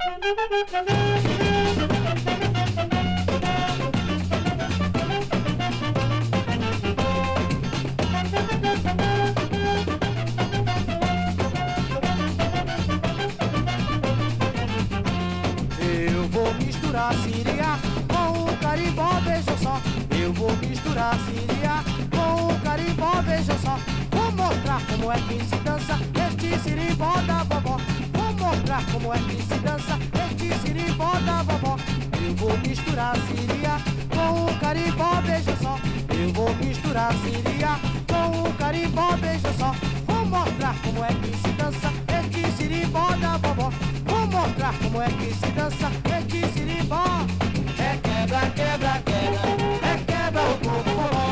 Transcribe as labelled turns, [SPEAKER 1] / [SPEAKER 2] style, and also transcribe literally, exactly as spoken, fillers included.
[SPEAKER 1] Eu vou misturar Síria com o carimbó, veja só. Eu vou misturar Síria com o carimbó, veja só. Vou mostrar como é que se dança este sirimbó da vovó. Vou mostrar como é que se dança este sirimbó da vovó. Eu vou misturar Síria com o carimbó, veja só. Eu vou misturar Síria com o carimbó, veja só. Vou mostrar como é que se dança este sirimbó da vovó. Vou mostrar como é que se dança este sirimbó. É quebra, quebra, quebra, é quebra o corpo.